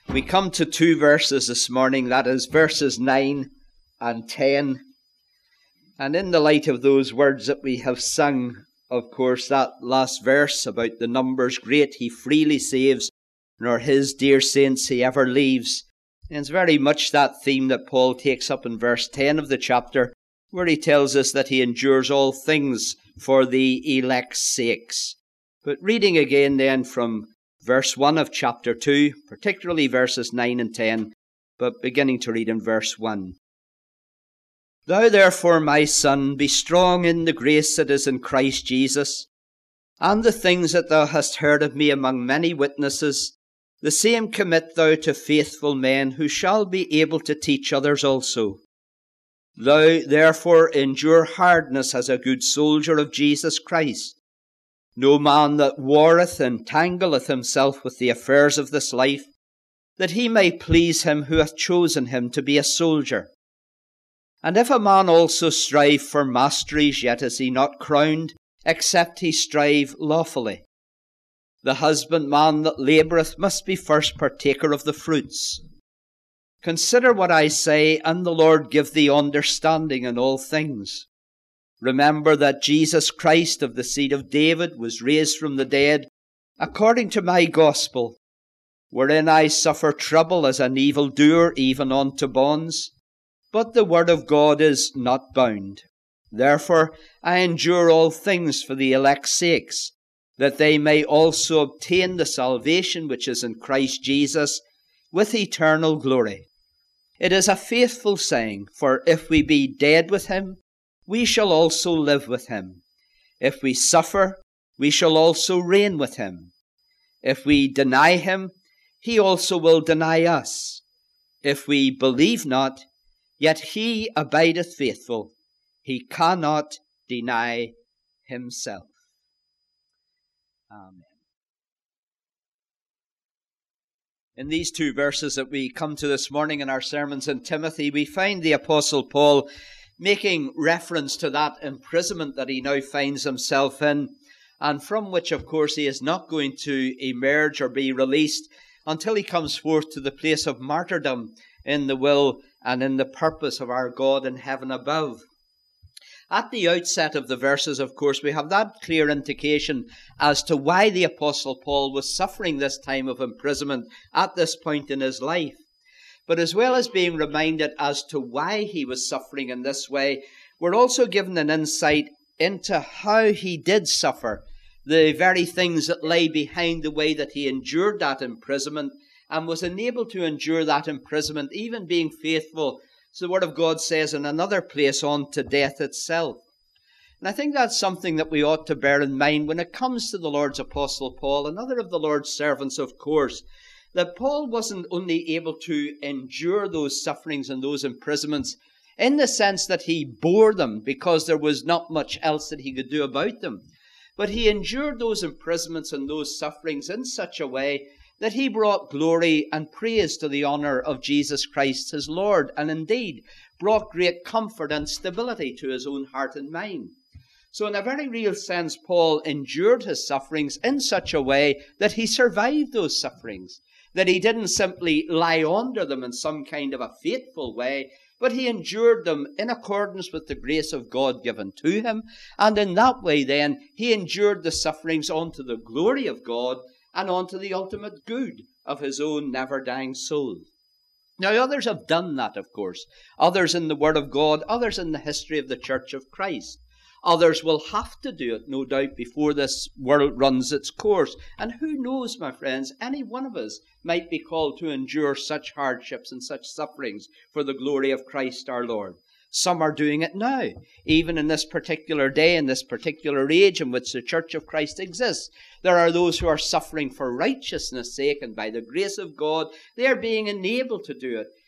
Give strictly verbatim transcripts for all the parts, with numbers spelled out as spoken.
We come to two verses this morning, that is verses nine and ten. And in the light of those words that we have sung, of course, that last verse about the numbers great, he freely saves, nor his dear saints he ever leaves. And it's very much that theme that Paul takes up in verse ten of the chapter, where he tells us that he endures all things for the elect's sakes. But reading again then from verse one of chapter two, particularly verses nine and ten, but beginning to read in verse one. Thou therefore, my son, be strong in the grace that is in Christ Jesus, and the things that thou hast heard of me among many witnesses, the same commit thou to faithful men who shall be able to teach others also. Thou therefore endure hardness as a good soldier of Jesus Christ. No man that warreth entangleth himself with the affairs of this life, that he may please him who hath chosen him to be a soldier. And if a man also strive for masteries, yet is he not crowned, except he strive lawfully. The husbandman that laboureth must be first partaker of the fruits. Consider what I say, and the Lord give thee understanding in all things. Remember that Jesus Christ of the seed of David was raised from the dead, according to my gospel, wherein I suffer trouble as an evildoer, even unto bonds. But the word of God is not bound. Therefore I endure all things for the elect's sakes, that they may also obtain the salvation which is in Christ Jesus, with eternal glory. It is a faithful saying, for if we be dead with him, we shall also live with him. If we suffer, we shall also reign with him. If we deny him, he also will deny us. If we believe not, yet he abideth faithful. He cannot deny himself. Amen. In these two verses that we come to this morning in our sermons in Timothy, we find the Apostle Paul making reference to that imprisonment that he now finds himself in, and from which, of course, he is not going to emerge or be released until he comes forth to the place of martyrdom in the will and in the purpose of our God in heaven above. At the outset of the verses, of course, we have that clear indication as to why the Apostle Paul was suffering this time of imprisonment at this point in his life. But as well as being reminded as to why he was suffering in this way, we're also given an insight into how he did suffer, the very things that lay behind the way that he endured that imprisonment and was enabled to endure that imprisonment, even being faithful, so the Word of God says in another place, on to death itself. And I think that's something that we ought to bear in mind when it comes to the Lord's Apostle Paul, another of the Lord's servants, of course, that Paul wasn't only able to endure those sufferings and those imprisonments in the sense that he bore them because there was not much else that he could do about them, but he endured those imprisonments and those sufferings in such a way that he brought glory and praise to the honour of Jesus Christ his Lord, and indeed brought great comfort and stability to his own heart and mind. So in a very real sense, Paul endured his sufferings in such a way that he survived those sufferings, that he didn't simply lie under them in some kind of a fateful way, but he endured them in accordance with the grace of God given to him, and in that way then he endured the sufferings unto the glory of God and unto the ultimate good of his own never-dying soul. Now others have done that, of course. Others in the Word of God, others in the history of the Church of Christ. Others will have to do it, no doubt, before this world runs its course. And who knows, my friends, any one of us might be called to endure such hardships and such sufferings for the glory of Christ our Lord. Some are doing it now, even in this particular day, in this particular age in which the Church of Christ exists. There are those who are suffering for righteousness' sake, and by the grace of God, they are being enabled to do it,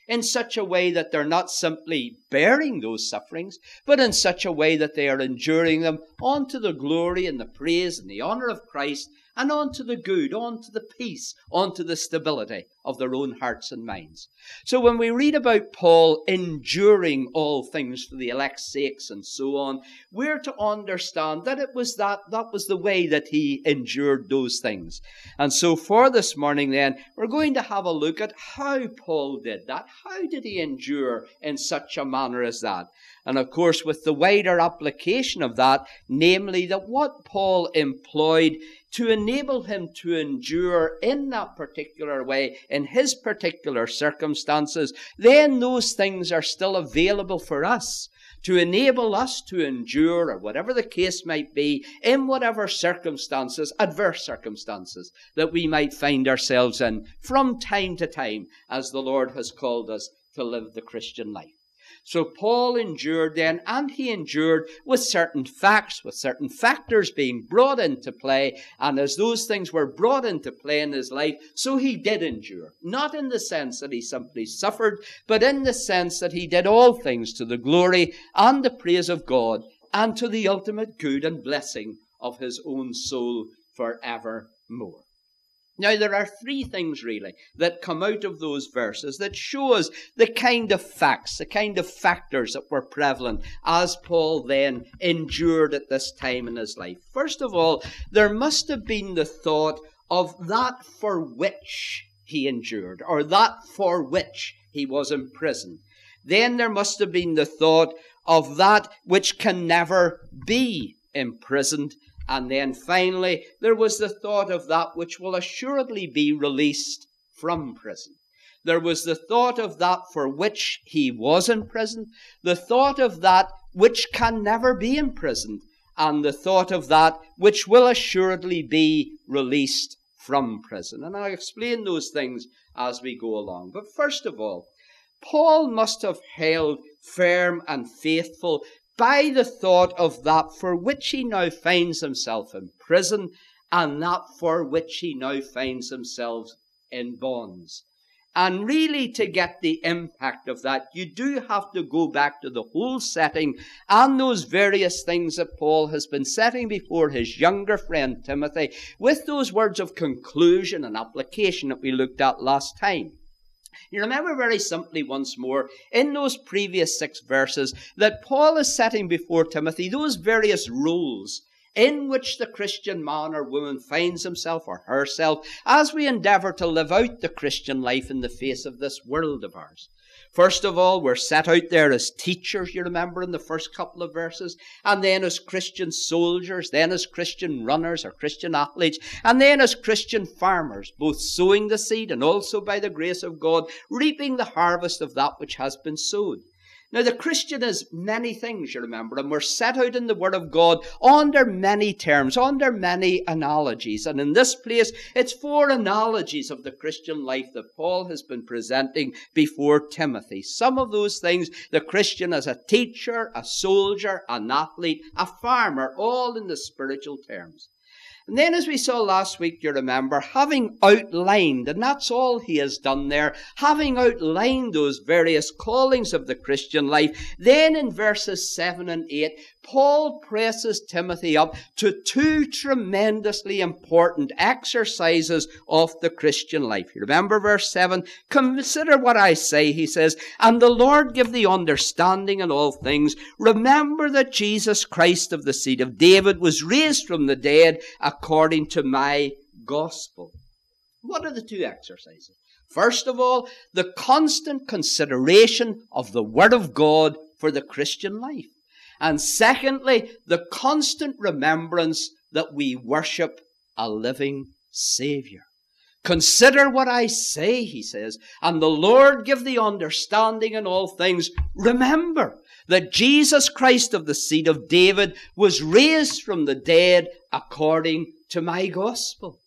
in such a way that they're not simply bearing those sufferings, but in such a way that they are enduring them unto the glory and the praise and the honor of Christ, and unto the good, unto the peace, unto the stability of their own hearts and minds. So when we read about Paul enduring all things for the elect's sakes and so on, we're to understand that it was that, that was the way that he endured those things. And so for this morning then, we're going to have a look at how Paul did that. How did he endure in such a manner as that? And of course, with the wider application of that, namely that what Paul employed to enable him to endure in that particular way, in his particular circumstances, then those things are still available for us to enable us to endure, or whatever the case might be, in whatever circumstances, adverse circumstances, that we might find ourselves in from time to time as the Lord has called us to live the Christian life. So Paul endured then, and he endured with certain facts, with certain factors being brought into play. And as those things were brought into play in his life, so he did endure. Not in the sense that he simply suffered, but in the sense that he did all things to the glory and the praise of God, and to the ultimate good and blessing of his own soul forevermore. Now, there are three things, really, that come out of those verses that show us the kind of facts, the kind of factors that were prevalent as Paul then endured at this time in his life. First of all, there must have been the thought of that for which he endured, or that for which he was imprisoned. Then there must have been the thought of that which can never be imprisoned. And then finally, there was the thought of that which will assuredly be released from prison. There was the thought of that for which he was imprisoned, the thought of that which can never be imprisoned, and the thought of that which will assuredly be released from prison. And I'll explain those things as we go along. But first of all, Paul must have held firm and faithful by the thought of that for which he now finds himself in prison, and that for which he now finds himself in bonds. And really, to get the impact of that, you do have to go back to the whole setting and those various things that Paul has been setting before his younger friend Timothy, with those words of conclusion and application that we looked at last time. You remember very simply once more, in those previous six verses, that Paul is setting before Timothy those various roles in which the Christian man or woman finds himself or herself as we endeavour to live out the Christian life in the face of this world of ours. First of all, we're set out there as teachers, you remember, in the first couple of verses, and then as Christian soldiers, then as Christian runners or Christian athletes, and then as Christian farmers, both sowing the seed and also, by the grace of God, reaping the harvest of that which has been sowed. Now, the Christian is many things, you remember, and we're set out in the Word of God under many terms, under many analogies. And in this place, it's four analogies of the Christian life that Paul has been presenting before Timothy. Some of those things, the Christian as a teacher, a soldier, an athlete, a farmer, all in the spiritual terms. And then, as we saw last week, you remember, having outlined, and that's all he has done there, having outlined those various callings of the Christian life, then in verses seven and eight, Paul presses Timothy up to two tremendously important exercises of the Christian life. You remember verse seven? Consider what I say, he says, and the Lord give thee understanding in all things. Remember that Jesus Christ of the seed of David was raised from the dead according to my gospel. What are the two exercises? First of all, the constant consideration of the Word of God for the Christian life. And secondly, the constant remembrance that we worship a living Savior. Consider what I say, he says, and the Lord give thee understanding in all things. Remember that Jesus Christ of the seed of David was raised from the dead according to my gospel.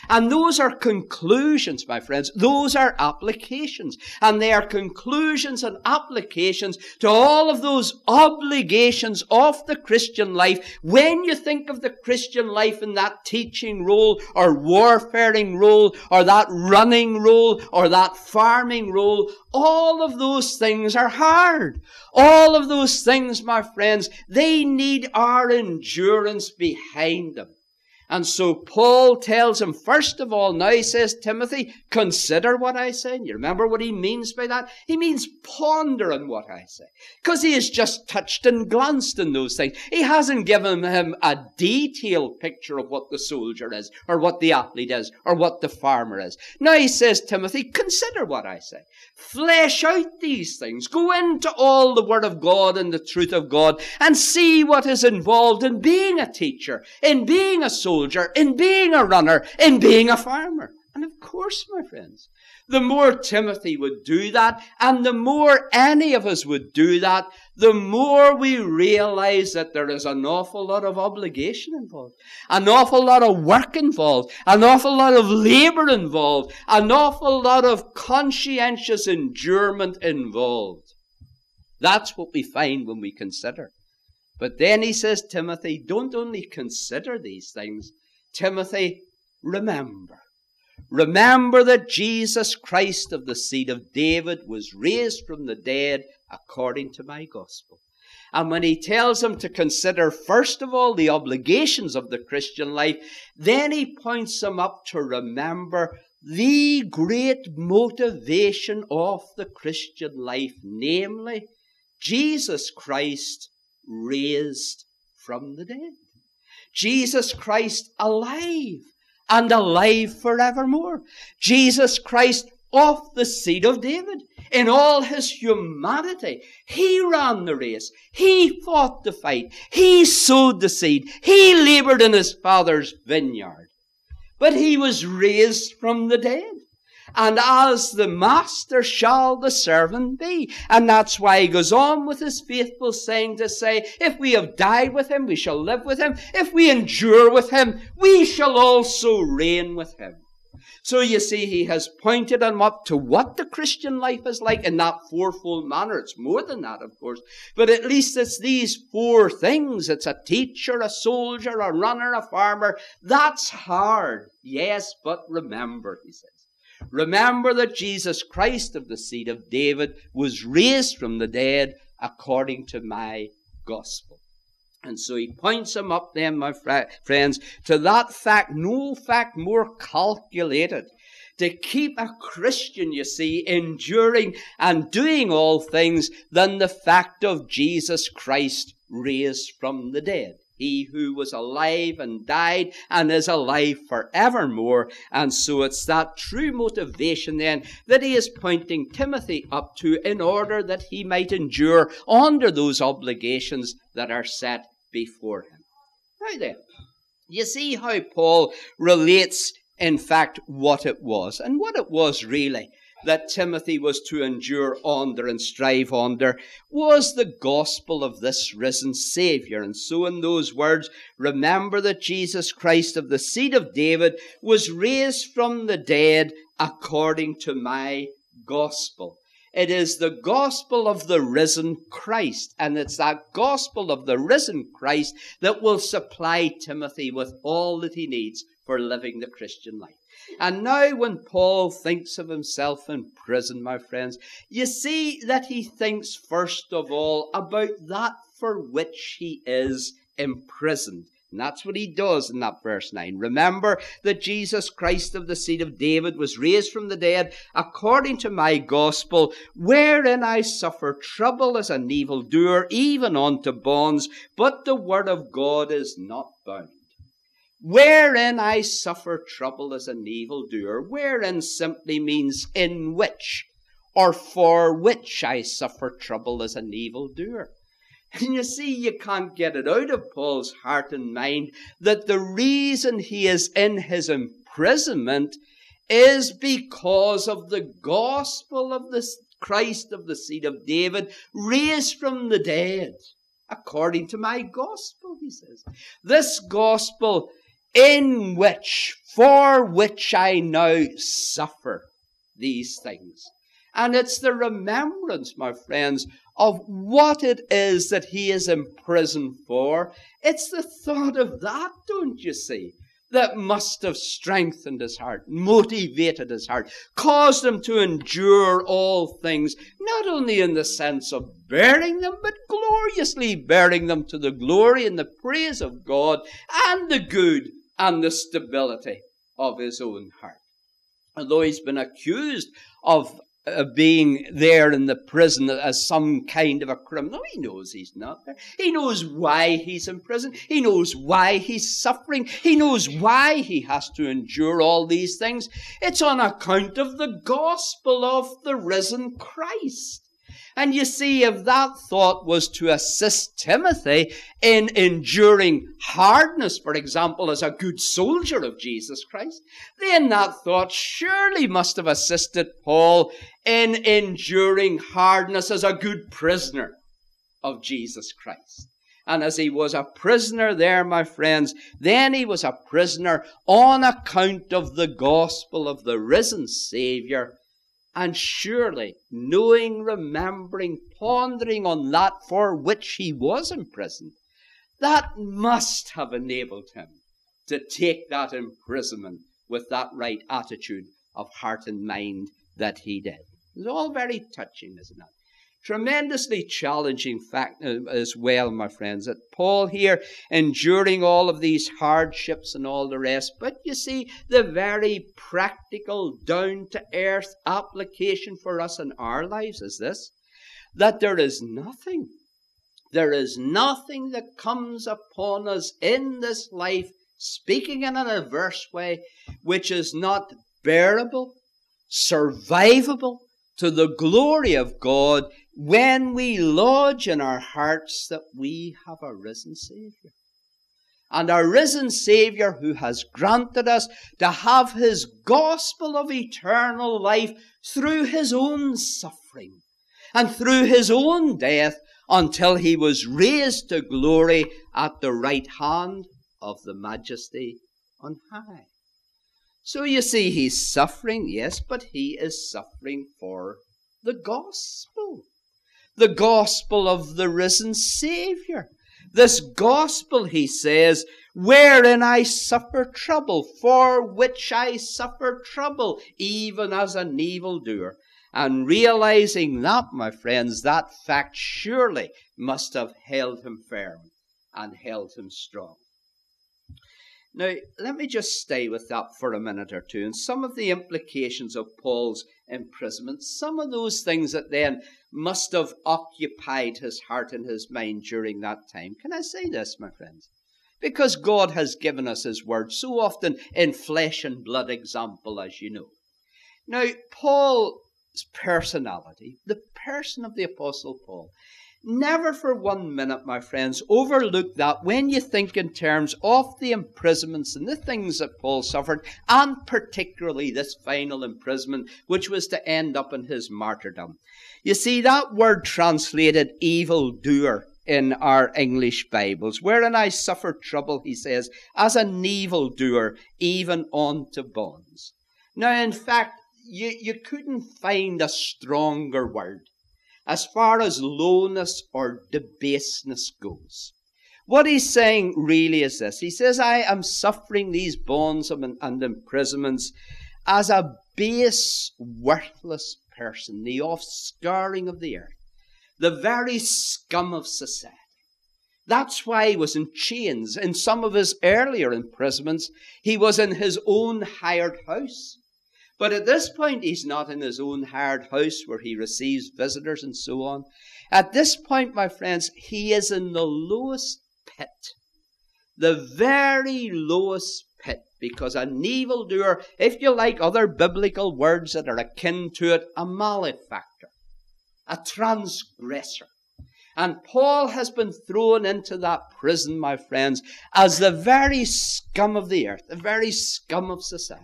And those are conclusions, my friends. Those are applications. And they are conclusions and applications to all of those obligations of the Christian life. When you think of the Christian life in that teaching role, or warfaring role, or that running role, or that farming role, all of those things are hard. All of those things, my friends, they need our endurance behind them. And so Paul tells him, first of all, now he says, Timothy, consider what I say. And you remember what he means by that? He means ponder on what I say. Because he has just touched and glanced in those things. He hasn't given him a detailed picture of what the soldier is, or what the athlete is, or what the farmer is. Now he says, Timothy, consider what I say. Flesh out these things. Go into all the Word of God and the truth of God, and see what is involved in being a teacher, in being a soldier, in being a runner, in being a farmer. And of course, my friends, the more Timothy would do that, and the more any of us would do that, the more we realize that there is an awful lot of obligation involved, an awful lot of work involved, an awful lot of labor involved, an awful lot of conscientious endurement involved. That's what we find when we consider. But then he says, Timothy, don't only consider these things. Timothy, remember. Remember that Jesus Christ of the seed of David was raised from the dead according to my gospel. And when he tells him to consider, first of all, the obligations of the Christian life, then he points him up to remember the great motivation of the Christian life, namely, Jesus Christ raised from the dead. Jesus Christ alive, and alive forevermore. Jesus Christ of the seed of David. In all his humanity, he ran the race. He fought the fight. He sowed the seed. He labored in his Father's vineyard. But he was raised from the dead. And as the master shall the servant be. And that's why he goes on with his faithful saying to say, if we have died with him, we shall live with him. If we endure with him, we shall also reign with him. So you see, he has pointed him up to what the Christian life is like in that fourfold manner. It's more than that, of course. But at least it's these four things. It's a teacher, a soldier, a runner, a farmer. That's hard. Yes, but remember, he says. Remember that Jesus Christ of the seed of David was raised from the dead according to my gospel. And so he points him up then, my friends, to that fact, no fact more calculated to keep a Christian, you see, enduring and doing all things than the fact of Jesus Christ raised from the dead. He who was alive and died and is alive forevermore. And so it's that true motivation then that he is pointing Timothy up to in order that he might endure under those obligations that are set before him. Now then, you see how Paul relates, in fact, what it was. And what it was really that Timothy was to endure under and strive under was the gospel of this risen Savior. And so in those words, remember that Jesus Christ of the seed of David was raised from the dead according to my gospel. It is the gospel of the risen Christ, and it's that gospel of the risen Christ that will supply Timothy with all that he needs for living the Christian life. And now when Paul thinks of himself in prison, my friends, you see that he thinks first of all about that for which he is imprisoned. And that's what he does in that verse nine. Remember that Jesus Christ of the seed of David was raised from the dead according to my gospel, wherein I suffer trouble as an evildoer, even unto bonds, but the word of God is not bound. Wherein I suffer trouble as an evildoer, wherein simply means in which, or for which I suffer trouble as an evildoer. And you see, you can't get it out of Paul's heart and mind that the reason he is in his imprisonment is because of the gospel of the Christ of the seed of David, raised from the dead, according to my gospel, he says. This gospel in which, for which I now suffer these things. And it's the remembrance, my friends, of what it is that he is in prison for. It's the thought of that, don't you see, that must have strengthened his heart, motivated his heart, caused him to endure all things, not only in the sense of bearing them, but gloriously bearing them to the glory and the praise of God and the good and the stability of his own heart. Although he's been accused of Uh, being there in the prison as some kind of a criminal, he knows he's not there. He knows why he's in prison. He knows why he's suffering. He knows why he has to endure all these things. It's on account of the gospel of the risen Christ. And you see, if that thought was to assist Timothy in enduring hardness, for example, as a good soldier of Jesus Christ, then that thought surely must have assisted Paul in enduring hardness as a good prisoner of Jesus Christ. And as he was a prisoner there, my friends, then he was a prisoner on account of the gospel of the risen Savior. And surely, knowing, remembering, pondering on that for which he was imprisoned, that must have enabled him to take that imprisonment with that right attitude of heart and mind that he did. It's all very touching, isn't it? Tremendously challenging fact as well, my friends, that Paul here enduring all of these hardships and all the rest. But you see, the very practical, down-to-earth application for us in our lives is this, that there is nothing, there is nothing that comes upon us in this life, speaking in an adverse way, which is not bearable, survivable, to the glory of God, when we lodge in our hearts that we have a risen Savior. And a risen Savior who has granted us to have his gospel of eternal life through his own suffering and through his own death until he was raised to glory at the right hand of the Majesty on high. So you see, he's suffering, yes, but he is suffering for the gospel. The gospel of the risen Savior. This gospel, he says, wherein I suffer trouble, for which I suffer trouble, even as an evildoer. And realizing that, my friends, that fact surely must have held him firm and held him strong. Now, let me just stay with that for a minute or two, and some of the implications of Paul's imprisonment, some of those things that then must have occupied his heart and his mind during that time. Can I say this, my friends? Because God has given us his word so often in flesh and blood example, as you know. Now, Paul's personality, the person of the Apostle Paul, never for one minute, my friends, overlook that when you think in terms of the imprisonments and the things that Paul suffered, and particularly this final imprisonment, which was to end up in his martyrdom. You see, that word translated evildoer in our English Bibles, wherein I suffer trouble, he says, as an evildoer, even unto bonds. Now, in fact, you, you couldn't find a stronger word as far as lowness or debaseness goes. What he's saying really is this. He says, I am suffering these bonds and imprisonments as a base, worthless person, the offscouring of the earth, the very scum of society. That's why he was in chains. In some of his earlier imprisonments, he was in his own hired house. But at this point, he's not in his own hired house where he receives visitors and so on. At this point, my friends, he is in the lowest pit. The very lowest pit. Because an evildoer, if you like other biblical words that are akin to it, a malefactor, a transgressor. And Paul has been thrown into that prison, my friends, as the very scum of the earth, the very scum of society.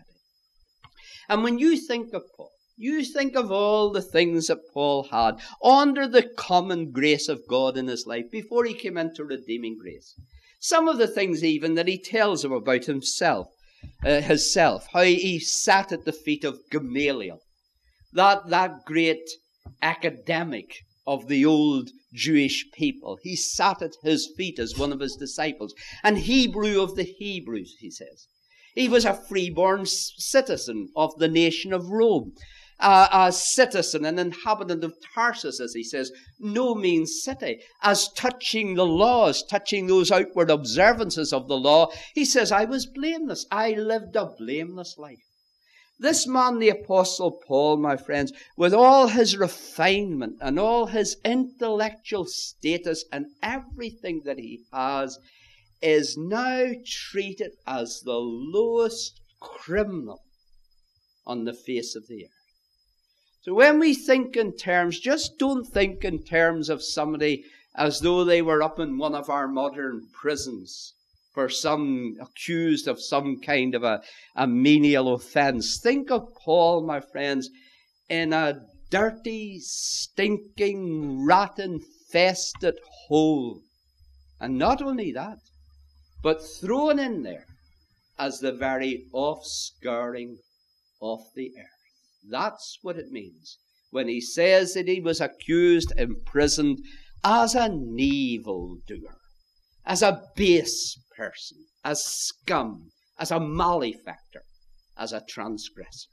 And when you think of Paul, you think of all the things that Paul had under the common grace of God in his life before he came into redeeming grace. Some of the things even that he tells him about himself. uh, himself, how he sat at the feet of Gamaliel, that, that great academic of the old Jewish people. He sat at his feet as one of his disciples. An Hebrew of the Hebrews, he says. He was a freeborn citizen of the nation of Rome. Uh, a citizen, an inhabitant of Tarsus, as he says, no mean city. As touching the laws, touching those outward observances of the law, he says, I was blameless. I lived a blameless life. This man, the Apostle Paul, my friends, with all his refinement and all his intellectual status and everything that he has, is now treated as the lowest criminal on the face of the earth. So when we think in terms, just don't think in terms of somebody as though they were up in one of our modern prisons for some accused of some kind of a, a menial offense. Think of Paul, my friends, in a dirty, stinking, rat-infested hole. And not only that, but thrown in there as the very offscouring of the earth. That's what it means when he says that he was accused, imprisoned as an evildoer, as a base person, as scum, as a malefactor, as a transgressor.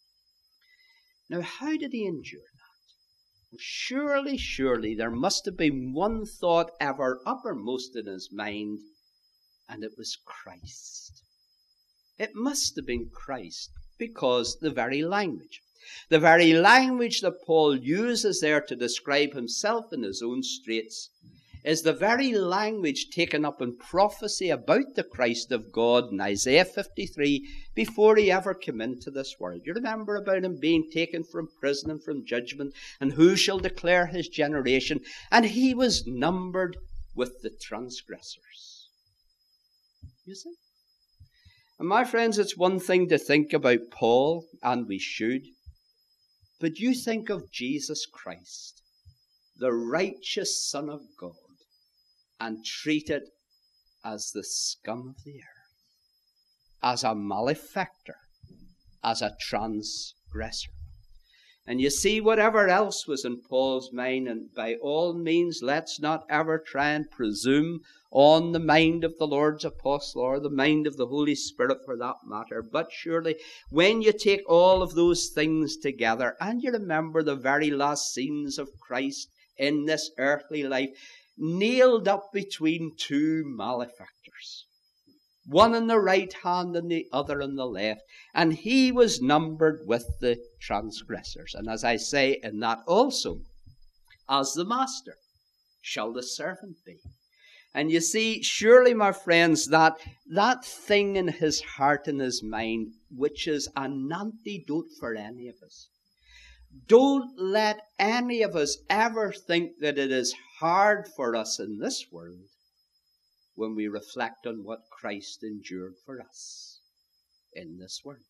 Now, how did he endure that? Well, surely, surely there must have been one thought ever uppermost in his mind, and it was Christ. It must have been Christ, because the very language, the very language that Paul uses there to describe himself in his own straits, is the very language taken up in prophecy about the Christ of God in Isaiah fifty-three before he ever came into this world. You remember about him being taken from prison and from judgment, and who shall declare his generation? And he was numbered with the transgressors. You see? And my friends, it's one thing to think about Paul, and we should, but you think of Jesus Christ, the righteous Son of God, and treated as the scum of the earth, as a malefactor, as a transgressor. And you see, whatever else was in Paul's mind, and by all means, let's not ever try and presume on the mind of the Lord's apostle or the mind of the Holy Spirit for that matter. But surely, when you take all of those things together, and you remember the very last scenes of Christ in this earthly life, nailed up between two malefactors, one on the right hand and the other on the left, and he was numbered with the transgressors. And as I say, in that also, as the master shall the servant be. And you see, surely, my friends, that that thing in his heart and his mind, which is an antidote for any of us. Don't let any of us ever think that it is hard for us in this world when we reflect on what Christ endured for us in this world.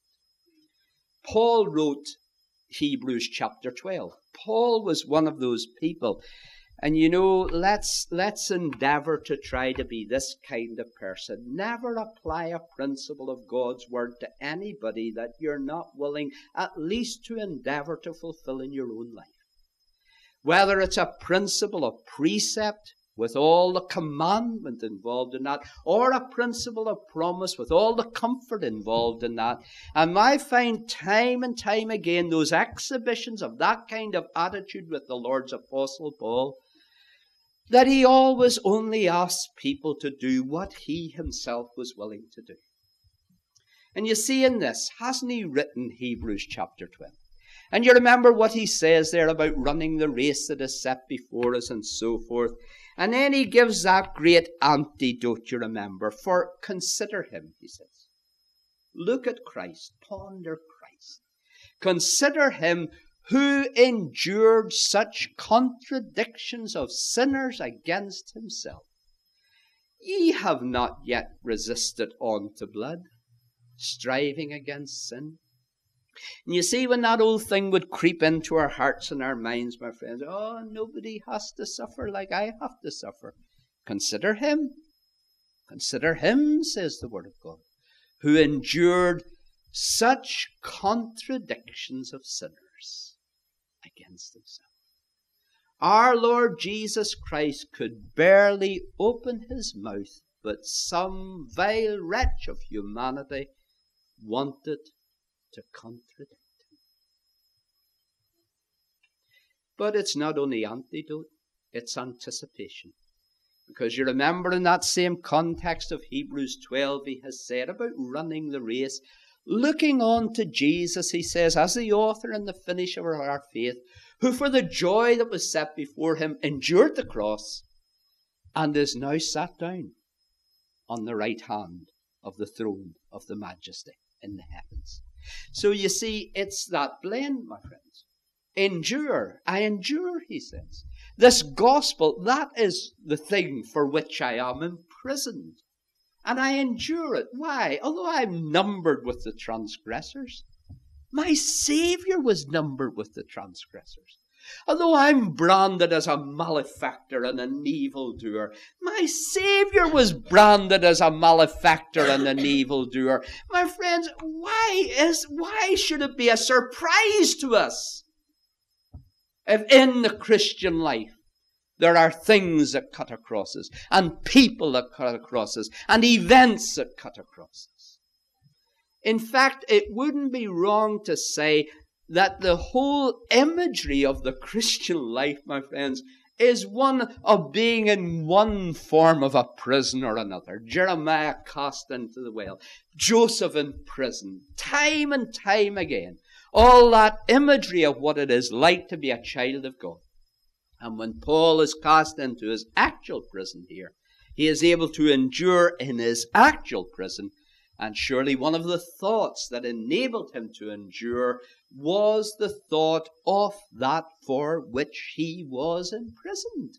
Paul wrote Hebrews chapter twelve. Paul was one of those people. And you know, let's let's endeavor to try to be this kind of person. Never apply a principle of God's word to anybody that you're not willing at least to endeavor to fulfill in your own life. Whether it's a principle of precept with all the commandment involved in that, or a principle of promise with all the comfort involved in that. And I find time and time again those exhibitions of that kind of attitude with the Lord's Apostle Paul, that he always only asked people to do what he himself was willing to do. And you see in this, hasn't he written Hebrews chapter twelve? And you remember what he says there about running the race that is set before us and so forth. And then he gives that great antidote, you remember, for consider him, he says. Look at Christ, ponder Christ. Consider him who endured such contradictions of sinners against himself. Ye have not yet resisted unto blood, striving against sin. And you see, when that old thing would creep into our hearts and our minds, my friends, oh, nobody has to suffer like I have to suffer. Consider him. Consider him, says the Word of God, who endured such contradictions of sinners against himself. Our Lord Jesus Christ could barely open his mouth, but some vile wretch of humanity wanted to contradict him. But it's not only antidote, it's anticipation. Because you remember in that same context of Hebrews twelve, he has said about running the race, looking on to Jesus, he says, as the author and the finisher of our faith, who for the joy that was set before him endured the cross, and is now sat down on the right hand of the throne of the Majesty in the heavens. So you see, it's that blend, my friends. Endure. I endure, he says. This gospel, that is the thing for which I am imprisoned. And I endure it. Why? Although I'm numbered with the transgressors, my Saviour was numbered with the transgressors. Although I'm branded as a malefactor and an evildoer, my Saviour was branded as a malefactor and an evildoer. My friends, why is why should it be a surprise to us if in the Christian life there are things that cut across us, and people that cut across us, and events that cut across us? In fact, it wouldn't be wrong to say that the whole imagery of the Christian life, my friends, is one of being in one form of a prison or another. Jeremiah cast into the well, Joseph in prison, time and time again. All that imagery of what it is like to be a child of God. And when Paul is cast into his actual prison here, he is able to endure in his actual prison. And surely one of the thoughts that enabled him to endure was the thought of that for which he was imprisoned.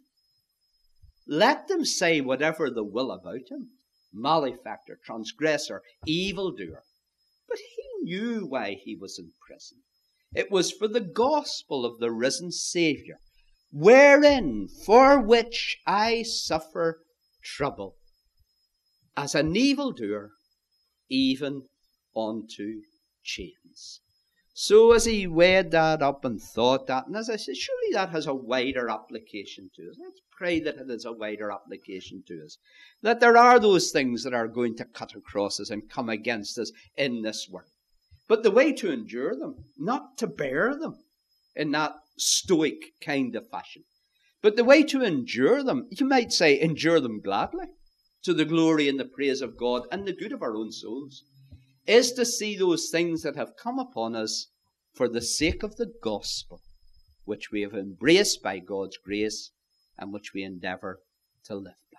Let them say whatever they will about him, malefactor, transgressor, evildoer. But he knew why he was in prison. It was for the gospel of the risen Saviour, wherein for which I suffer trouble, as an evildoer, even unto chains. So as he weighed that up and thought that, and as I said, surely that has a wider application to us. Let's pray that it has a wider application to us. That there are those things that are going to cut across us and come against us in this world. But the way to endure them, not to bear them in that stoic kind of fashion, but the way to endure them, you might say, endure them gladly, to the glory and the praise of God and the good of our own souls, is to see those things that have come upon us for the sake of the gospel, which we have embraced by God's grace and which we endeavour to live by.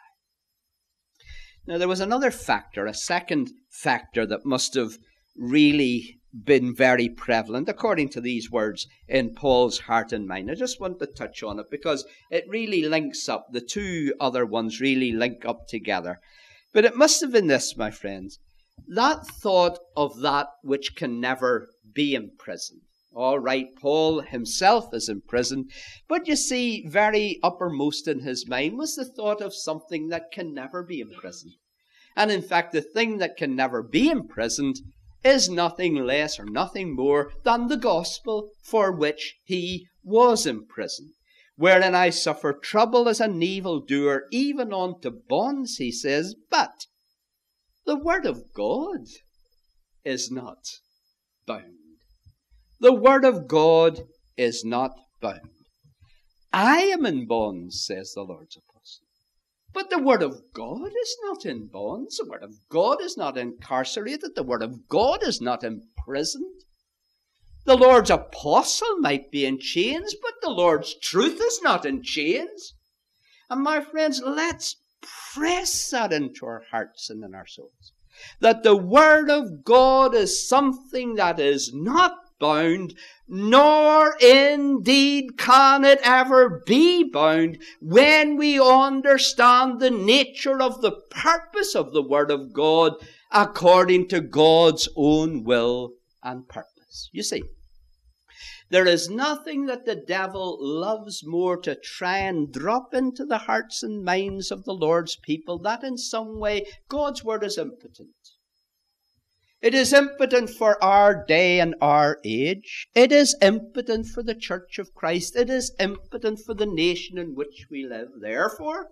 Now, there was another factor, a second factor that must have really been very prevalent, according to these words, in Paul's heart and mind. I just want to touch on it because it really links up. The two other ones really link up together. But it must have been this, my friends, that thought of that which can never be imprisoned. All right, Paul himself is imprisoned, but you see, very uppermost in his mind was the thought of something that can never be imprisoned. And in fact, the thing that can never be imprisoned is nothing less or nothing more than the gospel for which he was imprisoned. Wherein I suffer trouble as an evildoer, even unto bonds, he says, but the word of God is not bound. The word of God is not bound. I am in bonds, says the Lord's apostle. But the word of God is not in bonds. The word of God is not incarcerated. The word of God is not imprisoned. The Lord's apostle might be in chains, but the Lord's truth is not in chains. And my friends, let's press that into our hearts and in our souls. That the word of God is something that is not bound, nor indeed can it ever be bound when we understand the nature of the purpose of the Word of God according to God's own will and purpose. You see, there is nothing that the devil loves more to try and drop into the hearts and minds of the Lord's people that in some way God's Word is impotent. It is impotent for our day and our age. It is impotent for the Church of Christ. It is impotent for the nation in which we live. Therefore,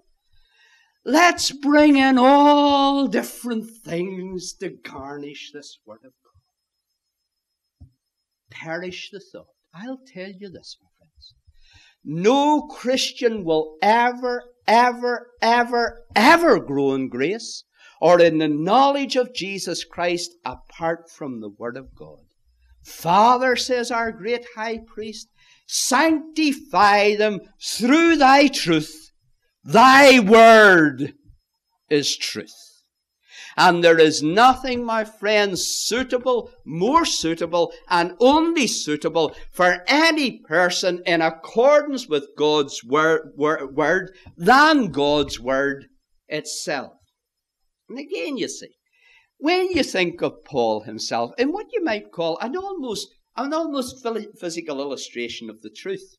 let's bring in all different things to garnish this Word of God. Perish the thought. I'll tell you this, my friends. No Christian will ever, ever, ever, ever grow in grace or in the knowledge of Jesus Christ apart from the Word of God. Father, says our great high priest, sanctify them through thy truth. Thy word is truth. And there is nothing, my friends, suitable, more suitable, and only suitable for any person in accordance with God's word, word, word than God's word itself. And again, you see, when you think of Paul himself, in what you might call an almost, an almost physical illustration of the truth,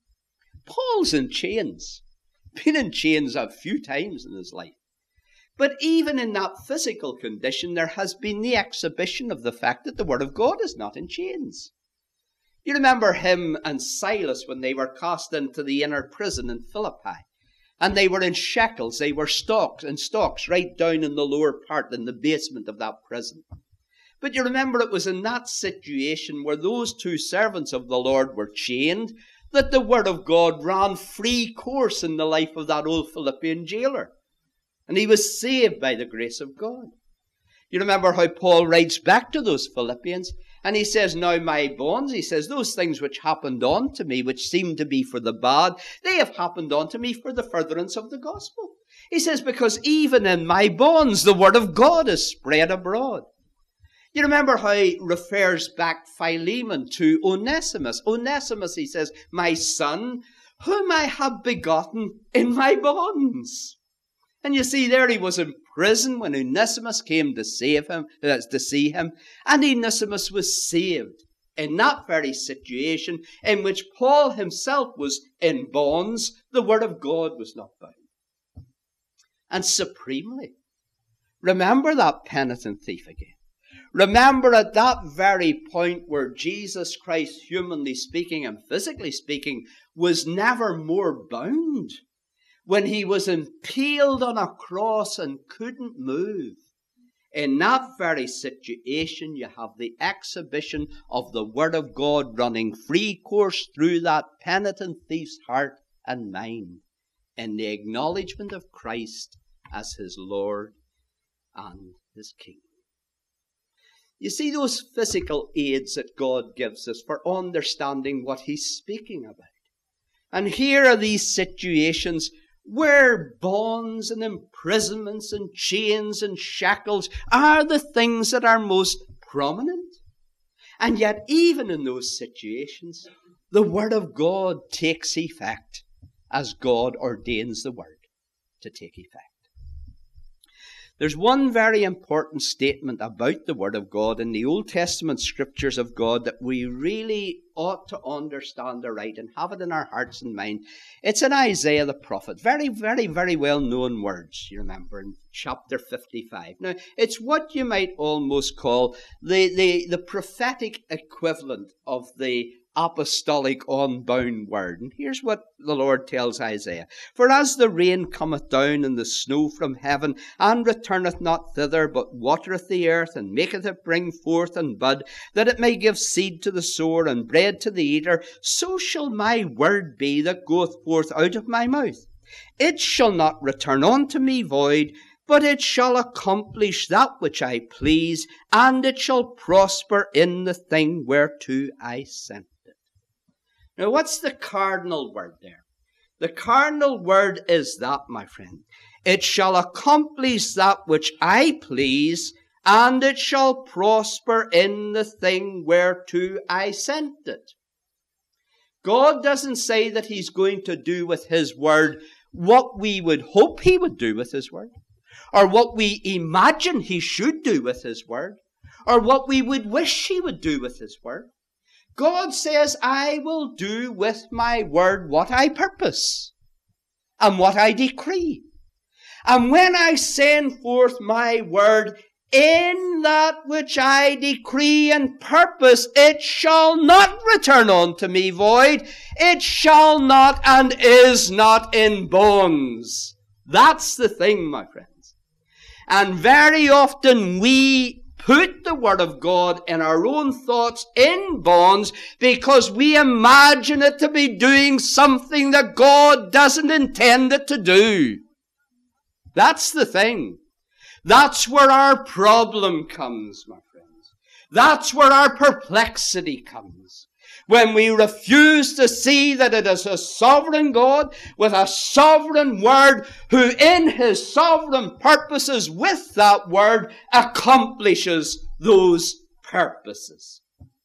Paul's in chains. Been in chains a few times in his life. But even in that physical condition, there has been the exhibition of the fact that the Word of God is not in chains. You remember him and Silas when they were cast into the inner prison in Philippi. And they were in shackles, they were stocks and stocks right down in the lower part, in the basement of that prison. But you remember it was in that situation where those two servants of the Lord were chained, that the Word of God ran free course in the life of that old Philippian jailer. And he was saved by the grace of God. You remember how Paul writes back to those Philippians, and he says, now my bonds, he says, those things which happened unto me, which seemed to be for the bad, they have happened unto me for the furtherance of the gospel. He says, because even in my bonds, the Word of God is spread abroad. You remember how he refers back Philemon to Onesimus. Onesimus, he says, my son, whom I have begotten in my bonds. And you see, there he was in prison when Onesimus came to save him, uh, to see him. And Onesimus was saved in that very situation in which Paul himself was in bonds. The Word of God was not bound. And supremely, remember that penitent thief again. Remember at that very point where Jesus Christ, humanly speaking and physically speaking, was never more bound. When he was impaled on a cross and couldn't move. In that very situation, you have the exhibition of the Word of God running free course through that penitent thief's heart and mind in the acknowledgement of Christ as his Lord and his King. You see those physical aids that God gives us for understanding what he's speaking about. And here are these situations where bonds and imprisonments and chains and shackles are the things that are most prominent. And yet, even in those situations, the Word of God takes effect as God ordains the Word to take effect. There's one very important statement about the Word of God in the Old Testament scriptures of God that we really ought to understand aright and have it in our hearts and mind. It's in Isaiah the prophet. Very, very, very well-known words, you remember, in chapter fifty-five. Now, it's what you might almost call the, the, the prophetic equivalent of the apostolic unbound word. And here's what the Lord tells Isaiah. For as the rain cometh down and the snow from heaven, and returneth not thither, but watereth the earth, and maketh it bring forth and bud, that it may give seed to the sower and bread to the eater, so shall my word be that goeth forth out of my mouth. It shall not return unto me void, but it shall accomplish that which I please, and it shall prosper in the thing whereto I sent. Now, what's the cardinal word there? The cardinal word is that, my friend. It shall accomplish that which I please, and it shall prosper in the thing whereto I sent it. God doesn't say that he's going to do with his word what we would hope he would do with his word, or what we imagine he should do with his word, or what we would wish he would do with his word. God says, I will do with my word what I purpose and what I decree. And when I send forth my word, in that which I decree and purpose, it shall not return unto me void. It shall not and is not in bonds. That's the thing, my friends. And very often we put the Word of God in our own thoughts in bonds because we imagine it to be doing something that God doesn't intend it to do. That's the thing. That's where our problem comes, my friends. That's where our perplexity comes. When we refuse to see that it is a sovereign God with a sovereign Word who in His sovereign purposes with that Word accomplishes those purposes.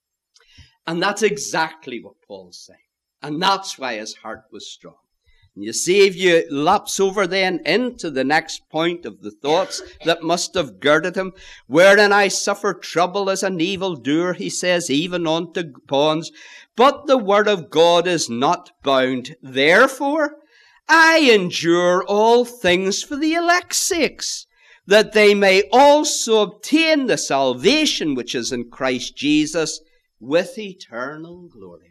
And that's exactly what Paul's saying. And that's why his heart was strong. And you see, if you lapse over then into the next point of the thoughts that must have girded him, wherein I suffer trouble as an evildoer, he says, even unto bonds, but the word of God is not bound. Therefore, I endure all things for the elect's sakes, that they may also obtain the salvation which is in Christ Jesus with eternal glory.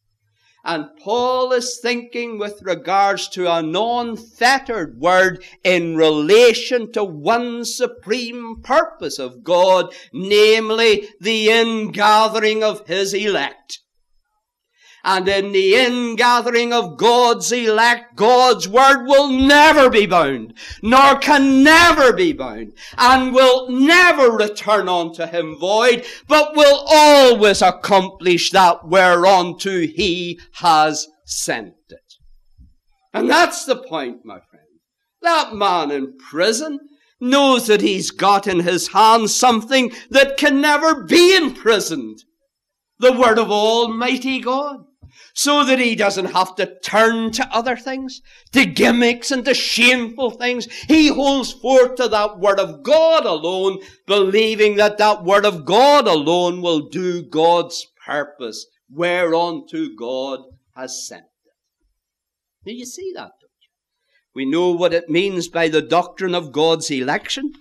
And Paul is thinking with regards to a non-fettered word in relation to one supreme purpose of God, namely the ingathering of His elect. And in the ingathering of God's elect, God's word will never be bound, nor can never be bound, and will never return unto Him void, but will always accomplish that whereunto He has sent it. And that's the point, my friend. That man in prison knows that he's got in his hands something that can never be imprisoned. The word of Almighty God. So that he doesn't have to turn to other things, to gimmicks and to shameful things. He holds forth to that word of God alone, believing that that word of God alone will do God's purpose, whereunto God has sent it. Do you see that, don't you? We know what it means by the doctrine of God's election.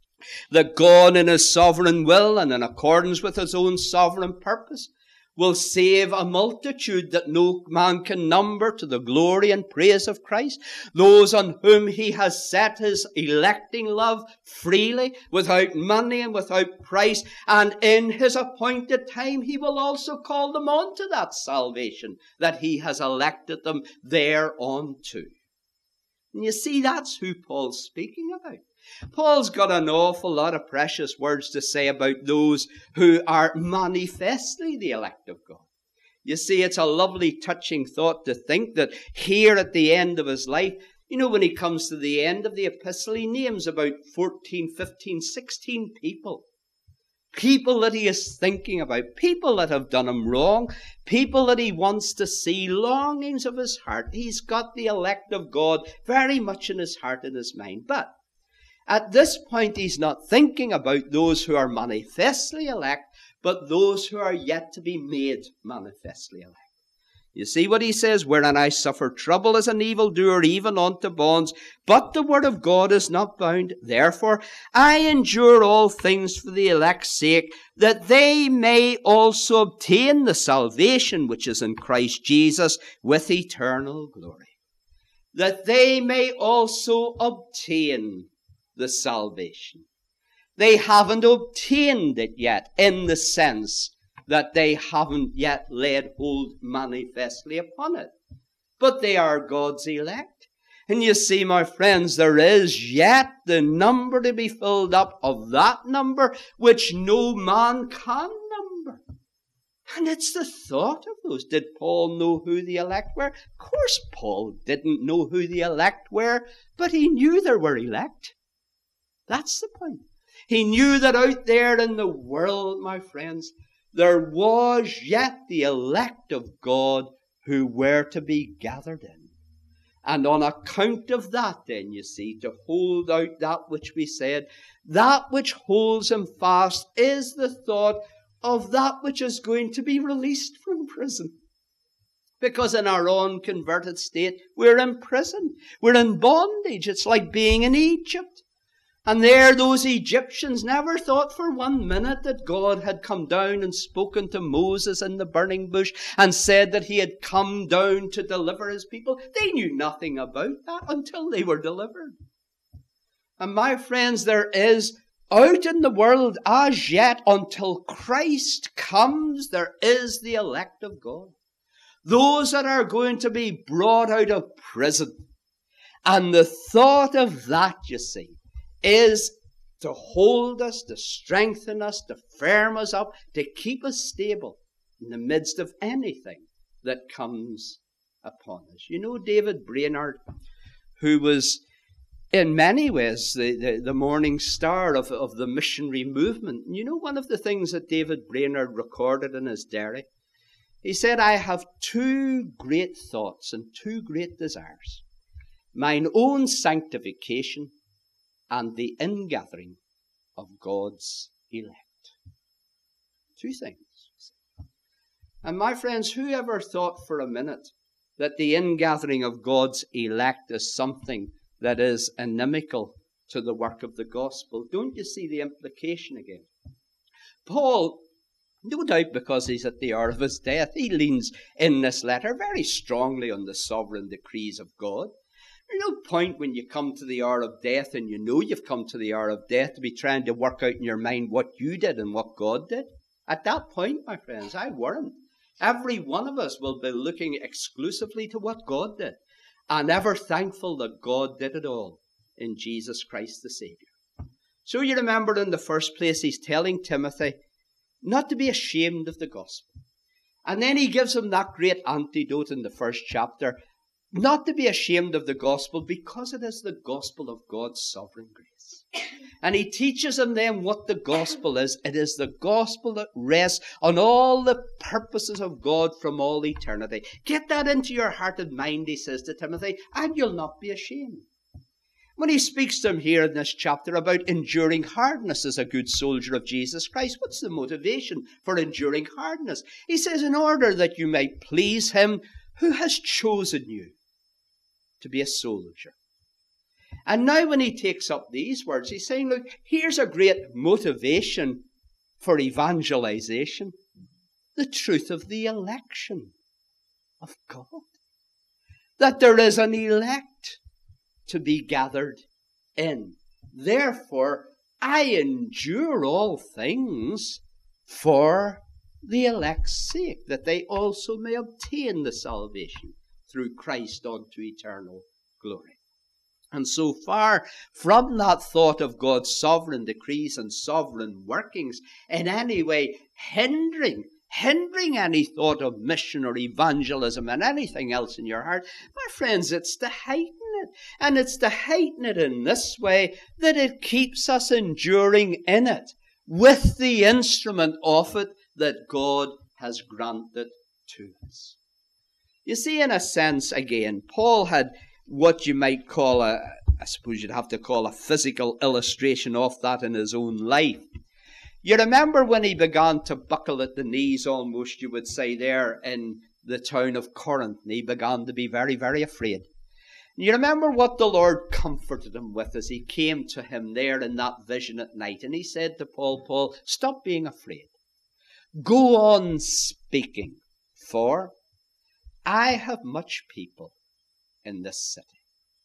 That God in His sovereign will and in accordance with His own sovereign purpose will save a multitude that no man can number to the glory and praise of Christ. Those on whom He has set His electing love freely, without money and without price. And in His appointed time, He will also call them on to that salvation that He has elected them thereunto. And you see, that's who Paul's speaking about. Paul's got an awful lot of precious words to say about those who are manifestly the elect of God. You see, it's a lovely, touching thought to think that here at the end of his life, you know, when he comes to the end of the epistle, he names about fourteen, fifteen, sixteen people. People that he is thinking about, people that have done him wrong, people that he wants to see, longings of his heart. He's got the elect of God very much in his heart and his mind. But at this point, he's not thinking about those who are manifestly elect, but those who are yet to be made manifestly elect. You see what he says, wherein I suffer trouble as an evildoer, even unto bonds, but the word of God is not bound. Therefore, I endure all things for the elect's sake, that they may also obtain the salvation which is in Christ Jesus with eternal glory. That they may also obtain the salvation. They haven't obtained it yet, in the sense that they haven't yet laid hold manifestly upon it. But they are God's elect. And you see, my friends, there is yet the number to be filled up of that number which no man can number. And it's the thought of those. Did Paul know who the elect were? Of course Paul didn't know who the elect were, but he knew there were elect. That's the point. He knew that out there in the world, my friends, there was yet the elect of God who were to be gathered in. And on account of that, then, you see, to hold out that which we said, that which holds him fast is the thought of that which is going to be released from prison. Because in our unconverted state, we're in prison. We're in bondage. It's like being in Egypt. And there those Egyptians never thought for one minute that God had come down and spoken to Moses in the burning bush and said that he had come down to deliver his people. They knew nothing about that until they were delivered. And my friends, there is out in the world as yet, until Christ comes, there is the elect of God. Those that are going to be brought out of prison. And the thought of that, you see, is to hold us, to strengthen us, to firm us up, to keep us stable in the midst of anything that comes upon us. You know, David Brainerd, who was in many ways the, the, the morning star of, of the missionary movement. And you know, one of the things that David Brainerd recorded in his diary, he said, I have two great thoughts and two great desires. Mine own sanctification and the ingathering of God's elect. Two things. And my friends, whoever thought for a minute that the ingathering of God's elect is something that is inimical to the work of the gospel, don't you see the implication again? Paul, no doubt because he's at the hour of his death, he leans in this letter very strongly on the sovereign decrees of God. There's no point when you come to the hour of death and you know you've come to the hour of death to be trying to work out in your mind what you did and what God did. At that point, my friends, I warrant, every one of us will be looking exclusively to what God did and ever thankful that God did it all in Jesus Christ the Saviour. So you remember in the first place, he's telling Timothy not to be ashamed of the gospel. And then he gives him that great antidote in the first chapter, not to be ashamed of the gospel because it is the gospel of God's sovereign grace. And he teaches him then what the gospel is. It is the gospel that rests on all the purposes of God from all eternity. Get that into your heart and mind, he says to Timothy, and you'll not be ashamed. When he speaks to him here in this chapter about enduring hardness as a good soldier of Jesus Christ, what's the motivation for enduring hardness? He says, in order that you may please him who has chosen you to be a soldier. And now when he takes up these words, he's saying, look, here's a great motivation for evangelization. The truth of the election of God. That there is an elect to be gathered in. Therefore, I endure all things for the elect's sake, that they also may obtain the salvation through Christ unto eternal glory. And so far from that thought of God's sovereign decrees and sovereign workings in any way hindering, hindering any thought of mission or evangelism and anything else in your heart, my friends, it's to heighten it. And it's to heighten it in this way that it keeps us enduring in it with the instrument of it that God has granted to us. You see, in a sense, again, Paul had what you might call a, I suppose you'd have to call a physical illustration of that in his own life. You remember when he began to buckle at the knees almost, you would say, there in the town of Corinth, and he began to be very, very afraid. And you remember what the Lord comforted him with as he came to him there in that vision at night. And he said to Paul, Paul, stop being afraid. Go on speaking, for I have much people in this city.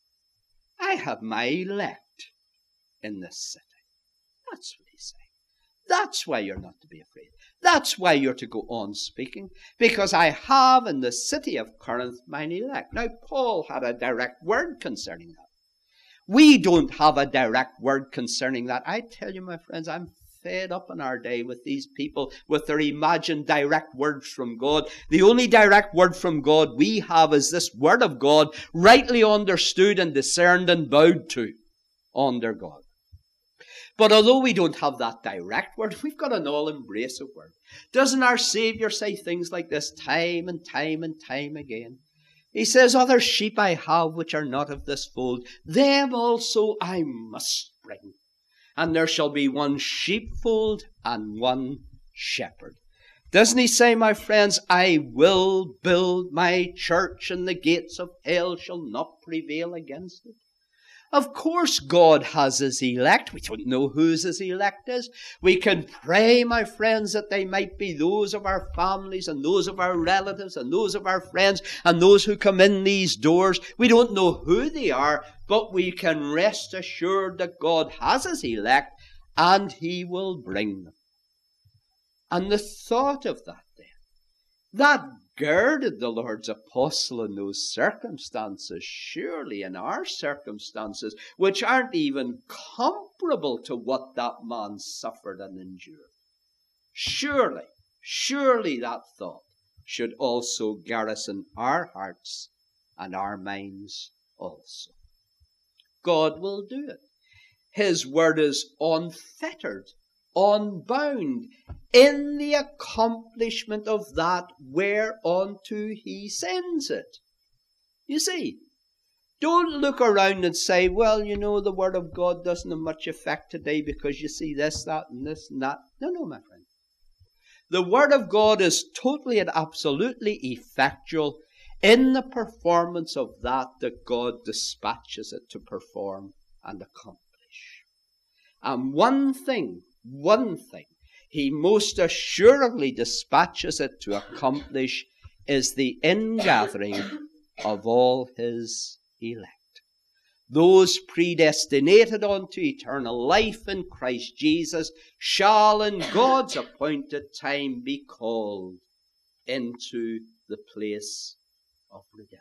I have my elect in this city. That's what he's saying. That's why you're not to be afraid. That's why you're to go on speaking, because I have in the city of Corinth mine elect. Now, Paul had a direct word concerning that. We don't have a direct word concerning that. I tell you, my friends, I'm fed up in our day with these people, with their imagined direct words from God. The only direct word from God we have is this word of God, rightly understood and discerned and bowed to under God. But although we don't have that direct word, we've got an all-embracive word. Doesn't our Savior say things like this time and time and time again? He says, other sheep I have which are not of this fold, them also I must bring. And there shall be one sheepfold and one shepherd. Doesn't he say, my friends, I will build my church and the gates of hell shall not prevail against it? Of course God has his elect. We don't know whose his elect is. We can pray, my friends, that they might be those of our families and those of our relatives and those of our friends and those who come in these doors. We don't know who they are, but we can rest assured that God has his elect and he will bring them. And the thought of that then, that girded the Lord's apostle in those circumstances. Surely in our circumstances, which aren't even comparable to what that man suffered and endured, surely, surely that thought should also garrison our hearts and our minds also. God will do it. His word is unfettered, unbound, in the accomplishment of that whereunto he sends it. You see, don't look around and say, well, you know, the word of God doesn't have much effect today because you see this, that, and this, and that. No, no, my friend. The word of God is totally and absolutely effectual in the performance of that that God dispatches it to perform and accomplish. And one thing, one thing, he most assuredly dispatches it to accomplish is the ingathering of all his elect. Those predestinated unto eternal life in Christ Jesus shall in God's appointed time be called into the place of redemption.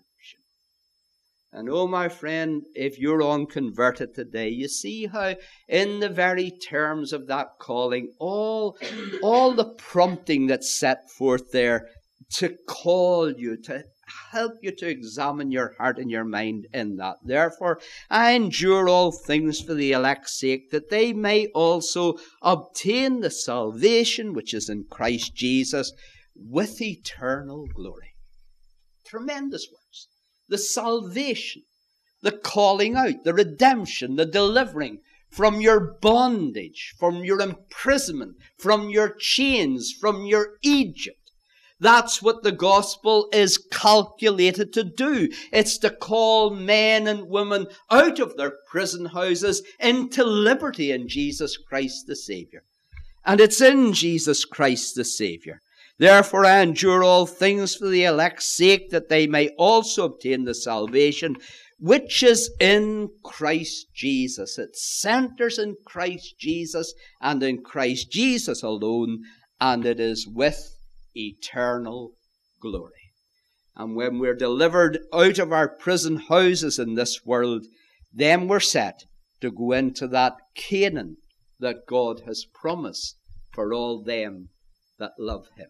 And oh, my friend, if you're unconverted today, you see how in the very terms of that calling, all, all the prompting that's set forth there to call you, to help you to examine your heart and your mind in that. Therefore, I endure all things for the elect's sake, that they may also obtain the salvation which is in Christ Jesus with eternal glory. Tremendous words. The salvation, the calling out, the redemption, the delivering from your bondage, from your imprisonment, from your chains, from your Egypt. That's what the gospel is calculated to do. It's to call men and women out of their prison houses into liberty in Jesus Christ the Saviour. And it's in Jesus Christ the Saviour. Therefore I endure all things for the elect's sake, that they may also obtain the salvation which is in Christ Jesus. It centers in Christ Jesus and in Christ Jesus alone, and it is with eternal glory. And when we're delivered out of our prison houses in this world, then we're set to go into that Canaan that God has promised for all them that love him.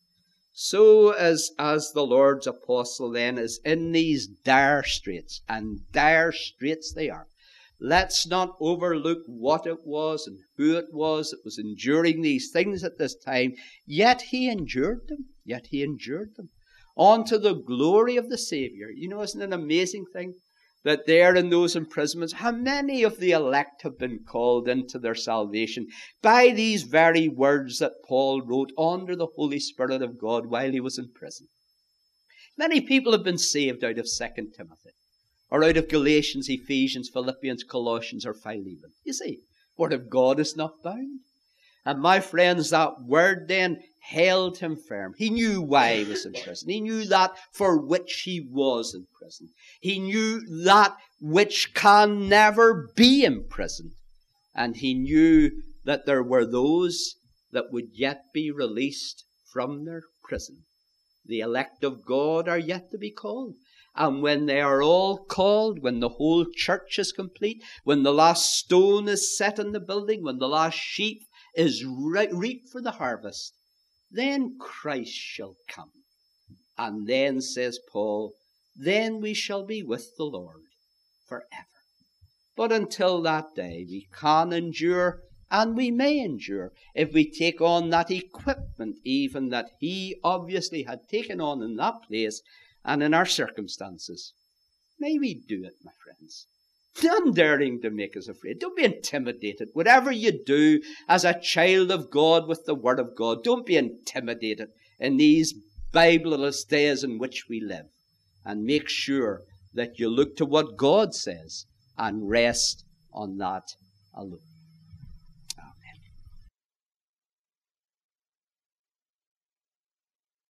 So as, as the Lord's apostle then is in these dire straits, and dire straits they are, let's not overlook what it was and who it was that was enduring these things at this time. Yet he endured them. Yet he endured them. On to the glory of the Saviour. You know, isn't it an amazing thing that there in those imprisonments, how many of the elect have been called into their salvation by these very words that Paul wrote under the Holy Spirit of God while he was in prison? Many people have been saved out of Second Timothy, or out of Galatians, Ephesians, Philippians, Colossians, or Philemon. You see, Word of God is not bound. And my friends, that word then held him firm. He knew why he was in prison. He knew that for which he was in prison. He knew that which can never be imprisoned. And he knew that there were those that would yet be released from their prison. The elect of God are yet to be called. And when they are all called, when the whole church is complete, when the last stone is set in the building, when the last sheep is re- reaped for the harvest, then Christ shall come. And then, says Paul, then we shall be with the Lord forever. But until that day, we can endure, and we may endure, if we take on that equipment even that he obviously had taken on in that place and in our circumstances. May we do it, my friends. None daring to make us afraid. Don't be intimidated. Whatever you do as a child of God with the Word of God, don't be intimidated in these Bibleless days in which we live. And make sure that you look to what God says and rest on that alone.